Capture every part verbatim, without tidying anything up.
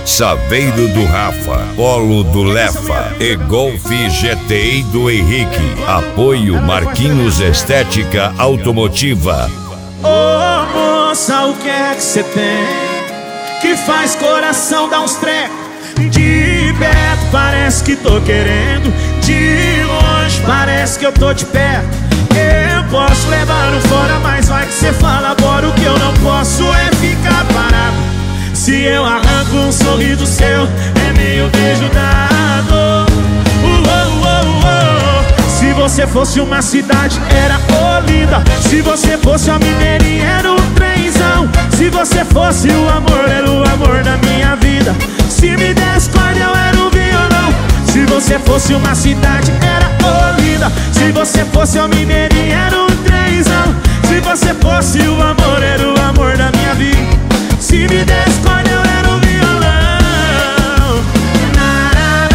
Saveiro do Rafa, Polo do Lefa e Golf G T I do Henrique. Apoio Marquinhos Estética Automotiva. Ô oh, moça, o que é que cê tem que faz coração dar uns trecos? De perto parece que tô querendo, de longe parece que eu tô de perto. Eu posso levar no fora, mas vai que cê fala agora. O que eu não posso é ficar parado. Se eu arranco um sorriso seu, é meio beijo dado. uh, uh, uh, uh. Se você fosse uma cidade, era Olinda. Se você fosse uma mineirinha, era um trenzão. Se você fosse o amor, era o amor da minha vida. Se me desse corda, eu era um violão. Se você fosse uma cidade, era Olinda. Se você fosse uma mineirinha, era um trenzão. Se você fosse o amor, era o amor da minha vida. Se me desse corda, eu era um violão. Na, na,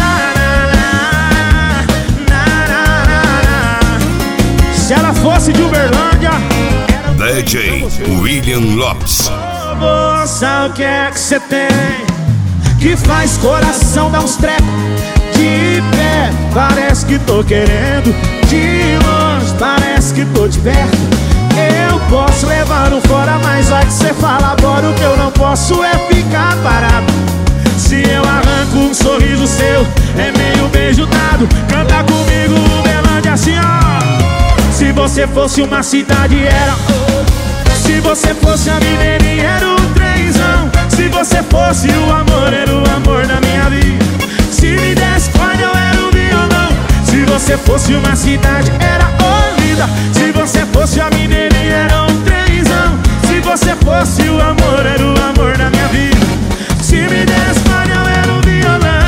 na, na, na, na, na. Se ela fosse de Uberlândia, D J William Lopes. Moça, o que é que cê tem que faz coração dar uns trecos? De pé parece que tô querendo, de longe parece que tô de perto. Eu posso levar um fora, mas vai que cê fala agora. O que eu não posso é ficar parado. Se eu arranco um sorriso seu, é meio beijo dado. Canta comigo, Uberlândia, assim ó. Se você fosse uma cidade, era. Se você fosse a mineirinha, era um trenzão. Se você fosse o amor, era o amor da minha vida. Se me desse corda, eu era um violão. Se você fosse uma cidade, era Olinda. Se você fosse a mineirinha, era um trenzão. Se você fosse o amor, era o amor da minha vida. Se me desse corda, eu era um violão.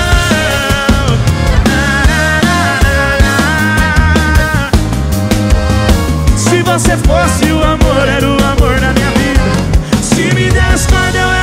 Na, na, na, na. Se você fosse o amor, era o amor da minha vida. Se me desse corda, eu